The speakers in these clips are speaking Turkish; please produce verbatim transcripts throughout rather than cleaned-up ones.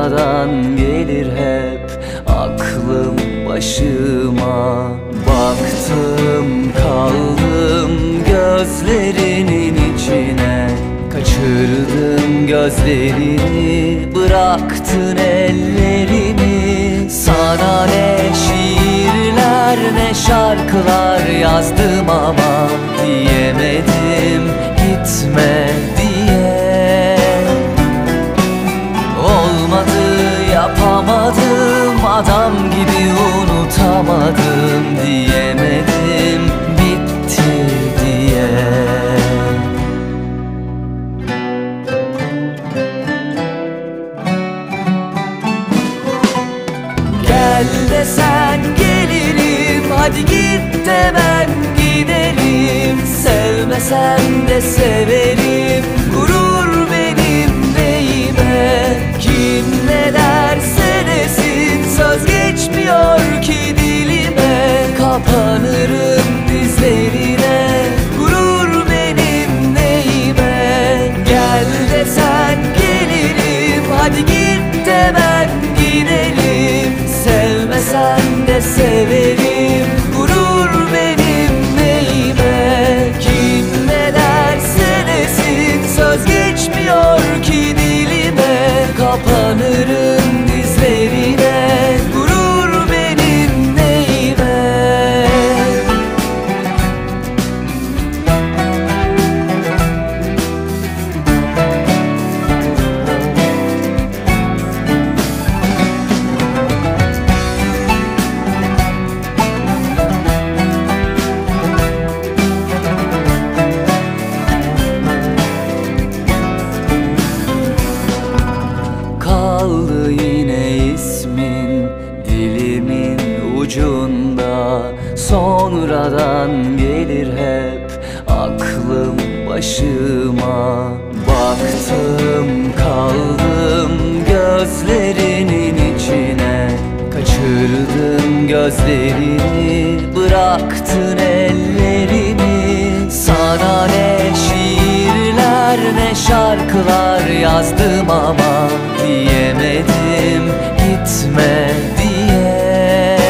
sonradan gelir hep aklım başıma. Baktım kaldım gözlerinin içine, kaçırdın gözlerini, bıraktın ellerini. Sana ne şiirler ne şarkılar yazdım ama diyemedim gitme diye. Olmadı, yapamadım, adam gibi unutamadım diyemedim bitti diye. Gel desen gelirim, hadi git de ben giderim. Sevmesem de severim, gurur benim neyime. Kim ne derse desin, söz geçmiyor ki dilime. Kapanırım dizlerine, gurur benim neyime. Gel desen gelirim, hadi git de ben giderim. Sevmesen de severim, gurur benim neyime. Kim ne derse desin, söz geçmiyor ki dilime. Kapanırım dizlerine, gurur benim neyime. Kaldı yine ismin dilimin ucunda, sonradan gelir hep aklım başıma. Baktım kaldım gözlerinin içine, kaçırdın gözlerini, bıraktın ellerini. Sana ne şiirler ne şarkılar yazdım ama diyemedim gitme diye.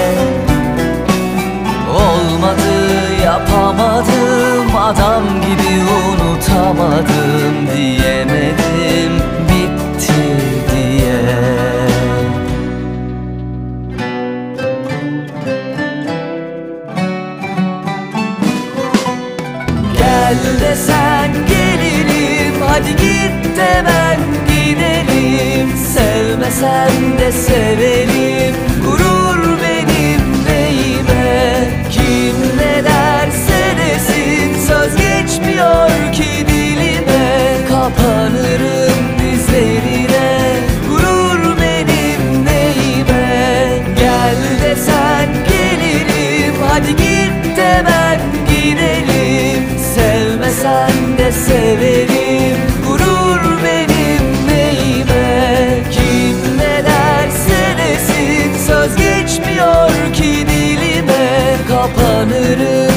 Olmadı, yapamadım, adam gibi unutamadım diyemedim bitti diye. Gel desen gelirim, hadi git de ben giderim. Sevmesem de severim, gurur benim neyime. Kim ne derse desin, söz geçmiyor ki dilime. Kapanırım dizlerine, gurur benim neyime. Gel desen gelirim, hadi git de ben giderim. Sevmesen de severim, gurur benim neyime. Kim ne derse desin, söz geçmiyor ki dilime. Kapanırım